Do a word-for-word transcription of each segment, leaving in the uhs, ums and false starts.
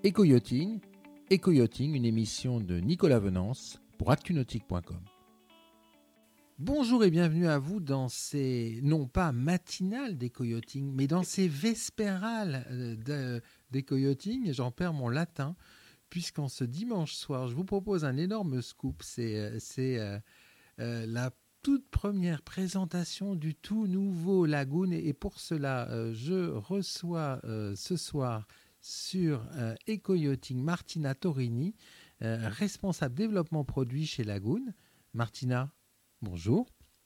Éco-yachting, Éco-yachting, une émission de Nicolas Venance pour actunautique point com. Bonjour et bienvenue à vous dans ces, non pas matinales d'éco-yachting, mais dans ces vespérales de, d'éco-yachting. J'en perds mon latin, puisqu'en ce dimanche soir, je vous propose un énorme scoop. C'est, c'est euh, euh, la toute première présentation du tout nouveau Lagoon. Et pour cela, euh, je reçois euh, ce soir sur euh, Éco-yachting Martina Torini, euh, responsable développement produit chez Lagoon. Martina, bonjour.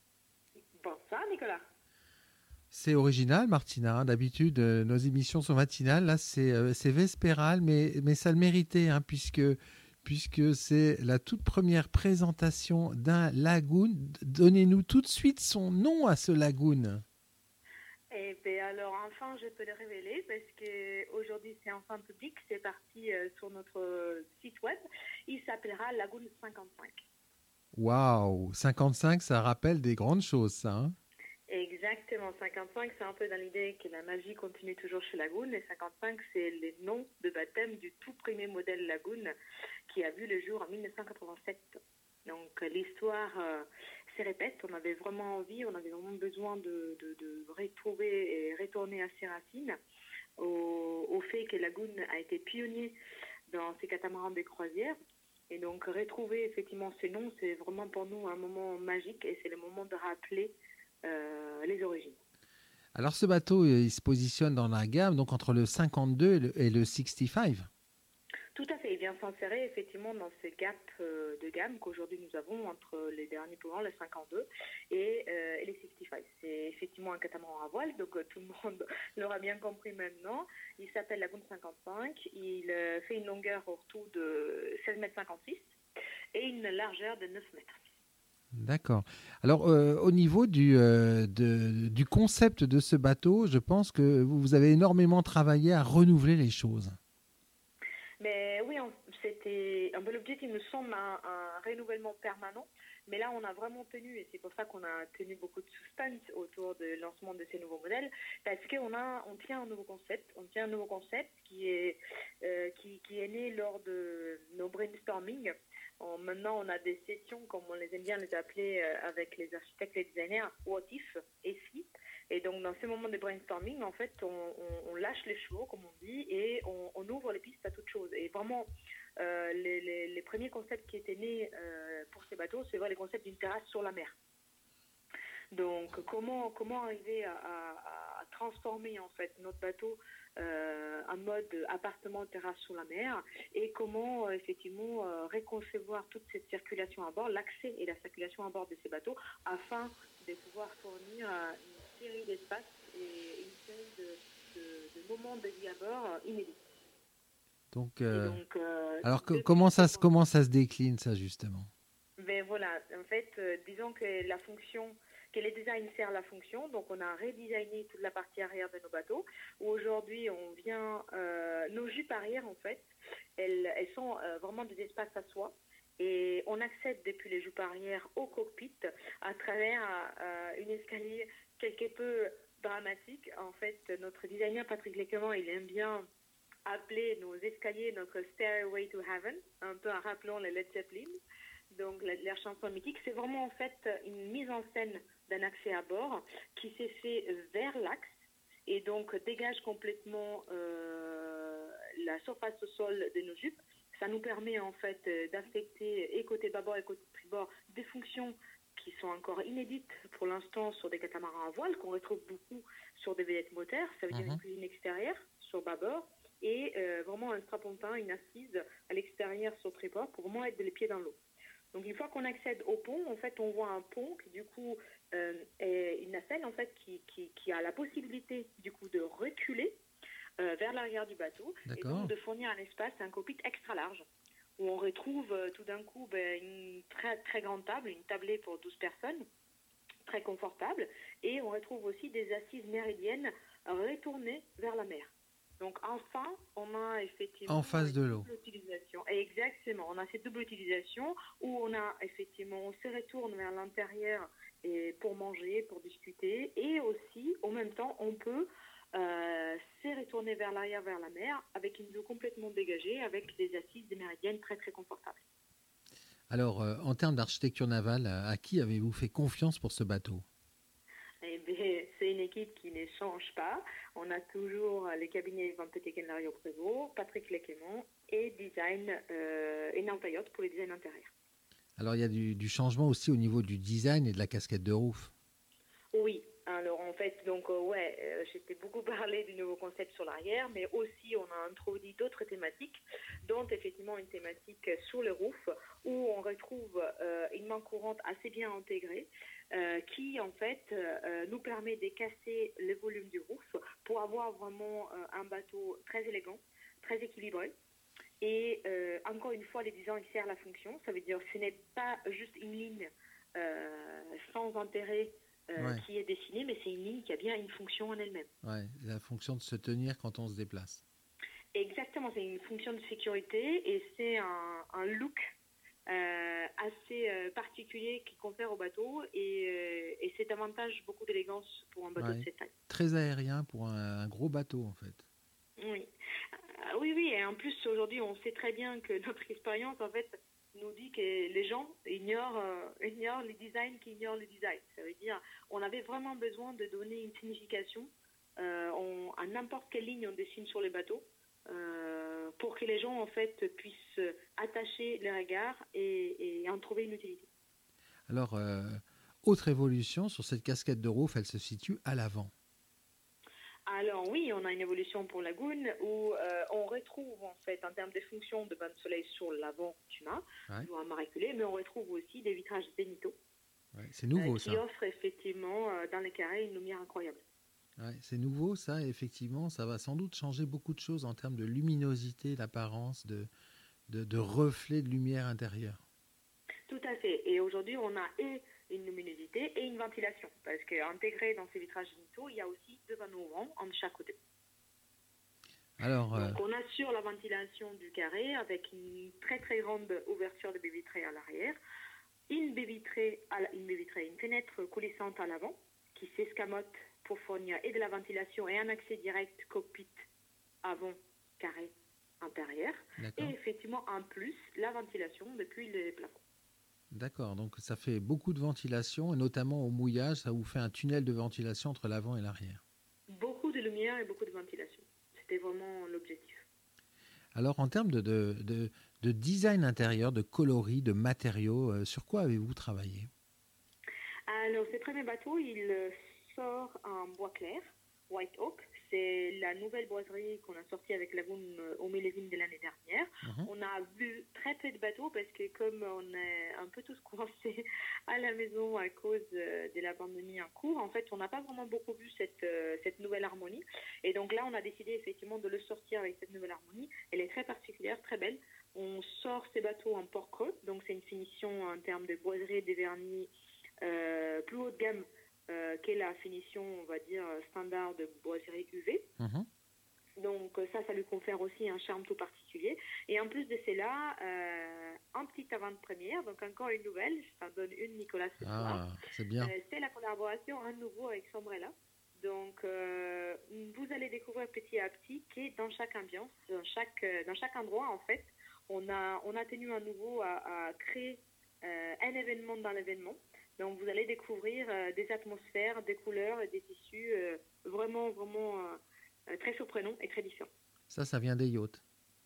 Bonsoir Nicolas. C'est original Martina, d'habitude euh, nos émissions sont matinales, là c'est, euh, c'est vespéral, mais, mais ça le méritait, hein, puisque, puisque c'est la toute première présentation d'un Lagoon. Donnez-nous tout de suite son nom à ce Lagoon. Eh bien alors enfin je peux le révéler parce qu'aujourd'hui c'est enfin public, c'est parti euh, sur notre site web, il s'appellera Lagoon cinquante-cinq. Waouh, cinquante-cinq, ça rappelle des grandes choses, ça. Hein. Exactement, cinquante-cinq, c'est un peu dans l'idée que la magie continue toujours chez Lagoon, et cinquante-cinq, c'est le nom de baptême du tout premier modèle Lagoon qui a vu le jour en dix-neuf cent quatre-vingt-sept. Donc l'histoire euh, se répète, on avait vraiment envie, on avait vraiment besoin de, de, de retrouver et retourner à ses racines, au, au fait que Lagoon a été pionnier dans ces catamarans de croisière. Et donc retrouver effectivement ces noms, c'est vraiment pour nous un moment magique et c'est le moment de rappeler euh, les origines. Alors ce bateau, il se positionne dans la gamme, donc entre le cinquante-deux et le, et le soixante-quinze. Tout à fait, il vient s'insérer effectivement dans ces gaps euh, de gamme qu'aujourd'hui nous avons entre les derniers plus grands, le cinquante-deux et, euh, et les soixante-quinze. C'est effectivement un catamaran à voile, donc euh, tout le monde l'aura bien compris maintenant. Il s'appelle Lagoon cinquante-cinq, il euh, fait une longueur autour de seize mètres cinquante-six et une largeur de neuf mètres. D'accord. Alors, euh, au niveau du, euh, de, du concept de ce bateau, je pense que vous avez énormément travaillé à renouveler les choses. Mais oui, on, c'était un peu l'objectif, il me semble, un, un renouvellement permanent. Mais là, on a vraiment tenu, et c'est pour ça qu'on a tenu beaucoup de suspense autour du lancement de ces nouveaux modèles, parce qu'on a, on tient un nouveau concept, on tient un nouveau concept qui est, euh, qui, qui est né lors de nos brainstorming. En, maintenant, on a des sessions, comme on les aime bien les appeler, euh, avec les architectes et les designers, what if, et si. Et donc, dans ces moments de brainstorming, en fait, on, on, on lâche les chevaux, comme on dit, et on, on ouvre les pistes à toute chose. Et vraiment, euh, les, les, les premiers concepts qui étaient nés euh, pour ces bateaux, c'est vraiment les concepts d'une terrasse sur la mer. Donc, comment, comment arriver à, à, à transformer, en fait, notre bateau euh, en mode appartement terrasse sur la mer, et comment, euh, effectivement, euh, reconcevoir toute cette circulation à bord, l'accès et la circulation à bord de ces bateaux, afin de pouvoir fournir euh, une série d'espaces et une série de, de, de moments de vie à bord inédits. Donc, euh, donc euh, alors que, comment, ça, se, comment ça se décline, ça, justement? Ben voilà, en fait, euh, disons que la fonction, que les designs servent la fonction, donc on a redesigné toute la partie arrière de nos bateaux, où aujourd'hui on vient, euh, nos jupes arrière, en fait, elles, elles sont euh, vraiment des espaces à soi. Et on accède depuis les jupes arrière au cockpit à travers euh, une escalier quelque peu dramatique. En fait, notre designer Patrick Lequement, il aime bien appeler nos escaliers notre Stairway to Heaven, un peu en rappelant les Led Zeppelin. Donc la, la chanson mythique, c'est vraiment en fait une mise en scène d'un accès à bord qui s'est fait vers l'axe et donc dégage complètement euh, la surface au sol de nos jupes. Ça nous permet en fait d'affecter et côté bâbord et côté tribord des fonctions qui sont encore inédites pour l'instant sur des catamarans à voile, qu'on retrouve beaucoup sur des veillettes moteurs. Ça veut dire une cuisine extérieure sur bâbord et euh, vraiment un strapontin, une assise à l'extérieur sur tribord pour vraiment être les pieds dans l'eau. Donc une fois qu'on accède au pont, en fait, on voit un pont qui du coup euh, est une nacelle en fait qui, qui, qui a la possibilité du coup de reculer euh, vers l'arrière du bateau. D'accord. Et donc de fournir un espace, un cockpit extra large où on retrouve euh, tout d'un coup ben, une très très grande table, une tablée pour douze personnes, très confortable, et on retrouve aussi des assises méridiennes retournées vers la mer. Donc enfin, on a effectivement en face de l'eau. Utilisation. Exactement, on a cette double utilisation où on a effectivement, on se retourne vers l'intérieur et pour manger, pour discuter, et aussi, en même temps, on peut euh, c'est retourné vers l'arrière, vers la mer, avec une vue complètement dégagée, avec des assises, des méridiennes très très confortables. Alors, euh, en termes d'architecture navale, à, à qui avez-vous fait confiance pour ce bateau? Eh bien, c'est une équipe qui ne change pas. On a toujours les cabinets Van Peteghem Lario Prévost, Patrick Lequémont et Design euh, et Nantayotte pour les designs intérieurs. Alors, il y a du, du changement aussi au niveau du design et de la casquette de roof. Oui, alors en fait, donc euh, ouais, euh, j'étais beaucoup parlé du nouveau concept sur l'arrière, mais aussi on a introduit d'autres thématiques, dont effectivement une thématique sur le roof, où on retrouve euh, une main courante assez bien intégrée, euh, qui en fait euh, nous permet de casser le volume du roof pour avoir vraiment euh, un bateau très élégant, très équilibré. Et euh, encore une fois, les designs servent la fonction, ça veut dire que ce n'est pas juste une ligne euh, sans intérêt Euh, Ouais. qui est dessinée, mais c'est une ligne qui a bien une fonction en elle-même. Ouais, la fonction de se tenir quand on se déplace. Exactement, c'est une fonction de sécurité et c'est un, un look euh, assez euh, particulier qui confère au bateau et, euh, et c'est davantage beaucoup d'élégance pour un bateau Ouais. de cette taille. Très aérien pour un, un gros bateau en fait. Oui. Euh, oui, oui, et en plus aujourd'hui on sait très bien que notre expérience en fait nous dit que les gens ignorent, euh, ignorent les designs qui ignorent le design. Ça veut dire on avait vraiment besoin de donner une signification euh, on, à n'importe quelle ligne on dessine sur les bateaux euh, pour que les gens en fait puissent attacher les regards et, et en trouver une utilité. Alors, euh, autre évolution sur cette casquette de roof, elle se situe à l'avant. Alors oui, on a une évolution pour Lagoon où euh, on retrouve en fait en termes de fonction de bain de soleil sur l'avant du mât, Ouais. toujours un mât reculé, mais on retrouve aussi des vitrages zénithaux Ouais, c'est nouveau euh, qui ça. offrent effectivement euh, dans les carrés une lumière incroyable. Ouais, c'est nouveau ça, et effectivement, ça va sans doute changer beaucoup de choses en termes de luminosité, d'apparence, de, de, de reflet de lumière intérieure. Tout à fait. Et aujourd'hui, on a et une luminosité et une ventilation. Parce qu'intégré dans ces vitrages zénithaux, il y a aussi deux panneaux ouvrants en chaque côté. Alors, euh... Donc, on assure la ventilation du carré avec une très très grande ouverture de baie vitrée à l'arrière, une baie vitrée, à la... une baie vitrée, une fenêtre coulissante à l'avant qui s'escamote pour fournir et de la ventilation et un accès direct cockpit avant carré intérieur. D'accord. Et effectivement, en plus, la ventilation depuis le plafond. D'accord, donc ça fait beaucoup de ventilation, et notamment au mouillage, ça vous fait un tunnel de ventilation entre l'avant et l'arrière. Beaucoup de lumière et beaucoup de ventilation. C'était vraiment l'objectif. Alors, en termes de, de, de, de design intérieur, de coloris, de matériaux, euh, sur quoi avez-vous travaillé? Alors, ce premier bateau, il sort en bois clair, White Oak. C'est la nouvelle boiserie qu'on a sortie avec Lagoon au millésime de l'année dernière. Mmh. On a vu très peu de bateaux parce que comme on est un peu tous coincés à la maison à cause de la pandémie en cours, en fait, on n'a pas vraiment beaucoup vu cette, cette nouvelle harmonie. Et donc là, on a décidé effectivement de le sortir avec cette nouvelle harmonie. Elle est très particulière, très belle. On sort ces bateaux en port creux, donc c'est une finition en termes de boiserie et de vernis euh, plus haut de gamme Euh, qu'est la finition, on va dire, standard de boiserie U V. Mmh. Donc ça, ça lui confère aussi un charme tout particulier. Et en plus de cela, euh, un petit avant-première, donc encore une nouvelle, je t'en donne une, Nicolas, ce ah, soir. C'est bien. Euh, c'est la collaboration à nouveau avec Sombrella. Donc euh, vous allez découvrir petit à petit que dans chaque ambiance, dans chaque, dans chaque endroit, en fait, on a, on a tenu à nouveau à, à créer euh, un événement dans l'événement. Donc, vous allez découvrir euh, des atmosphères, des couleurs et des tissus euh, vraiment, vraiment euh, très surprenants et très différents. Ça, ça vient des yachts.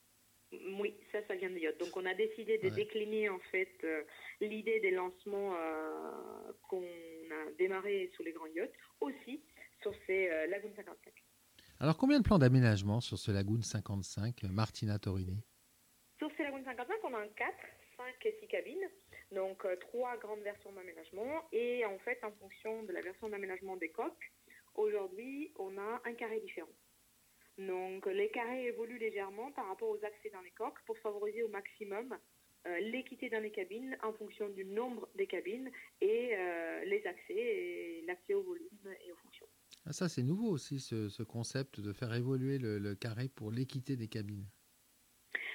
Oui, ça, ça vient des yachts. Donc, on a décidé de ouais. décliner, en fait, euh, l'idée des lancements euh, qu'on a démarré sur les grands yachts, aussi sur ces euh, Lagoon cinquante-cinq. Alors, combien de plans d'aménagement sur ce Lagoon cinquante-cinq, Martina Torini? Sur ces Lagoon cinquante-cinq, on a un quatre, cinq et six cabines. Donc, euh, trois grandes versions d'aménagement. Et en fait, en fonction de la version d'aménagement des coques, aujourd'hui, on a un carré différent. Donc, les carrés évoluent légèrement par rapport aux accès dans les coques pour favoriser au maximum euh, l'équité dans les cabines en fonction du nombre des cabines et euh, les accès et l'accès au volume et aux fonctions. Ah, ça, c'est nouveau aussi, ce, ce concept de faire évoluer le, le carré pour l'équité des cabines.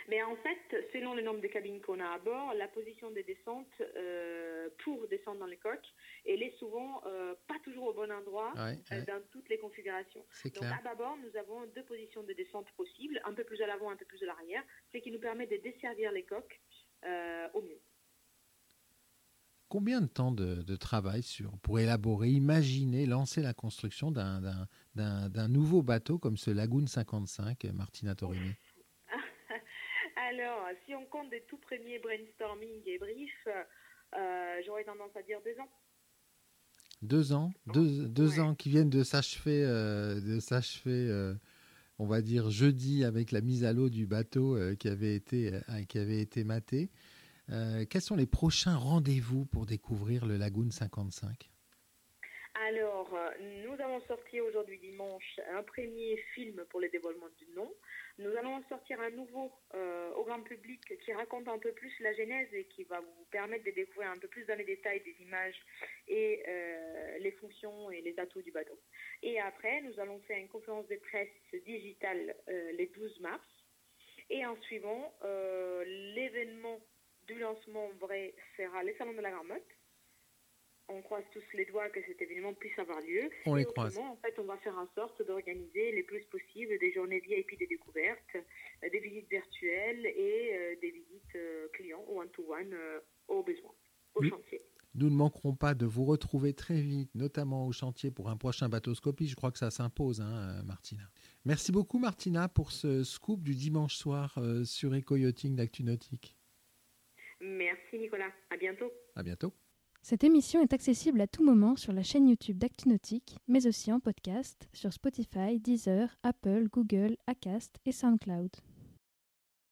Mais en fait, selon le nombre de cabines qu'on a à bord, la position des descentes euh, pour descendre dans les coques, elle est souvent euh, pas toujours au bon endroit ouais, euh, ouais. dans toutes les configurations. C'est Donc clair. à bâbord, nous avons deux positions de descente possibles, un peu plus à l'avant, un peu plus à l'arrière, ce qui nous permet de desservir les coques euh, au mieux. Combien de temps de, de travail sur, pour élaborer, imaginer, lancer la construction d'un, d'un, d'un, d'un nouveau bateau comme ce Lagoon cinquante-cinq, Martina Torini? Alors, si on compte des tout premiers brainstorming et briefs, euh, j'aurais tendance à dire deux ans. Deux ans, deux, deux Ouais. ans qui viennent de s'achever, euh, de s'achever, euh, on va dire jeudi avec la mise à l'eau du bateau euh, qui avait été, euh, qui avait été maté. Euh, quels sont les prochains rendez-vous pour découvrir le Lagoon cinquante-cinq? Alors, euh, nous allons sortir aujourd'hui dimanche un premier film pour le dévoilement du nom. Nous allons sortir un nouveau euh, au grand public qui raconte un peu plus la genèse et qui va vous permettre de découvrir un peu plus dans les détails des images et euh, les fonctions et les atouts du bateau. Et après, nous allons faire une conférence de presse digitale euh, le douze mars. Et en suivant, euh, l'événement du lancement vrai sera le Salon de la Marmotte. On croise tous les doigts que cet événement puisse avoir lieu. On et les croise. En fait, on va faire en sorte d'organiser le plus possible des journées V I P de découverte, euh, des visites virtuelles et euh, des visites euh, clients one-to-one euh, au besoin, au Oui. chantier. Nous ne manquerons pas de vous retrouver très vite, notamment au chantier pour un prochain bateau-scopie. Je crois que ça s'impose, hein, Martina. Merci beaucoup, Martina, pour ce scoop du dimanche soir euh, sur Eco-Yachting d'Actu Nautique. Merci, Nicolas. À bientôt. À bientôt. Cette émission est accessible à tout moment sur la chaîne YouTube d'Actu Nautique, mais aussi en podcast sur Spotify, Deezer, Apple, Google, Acast et SoundCloud.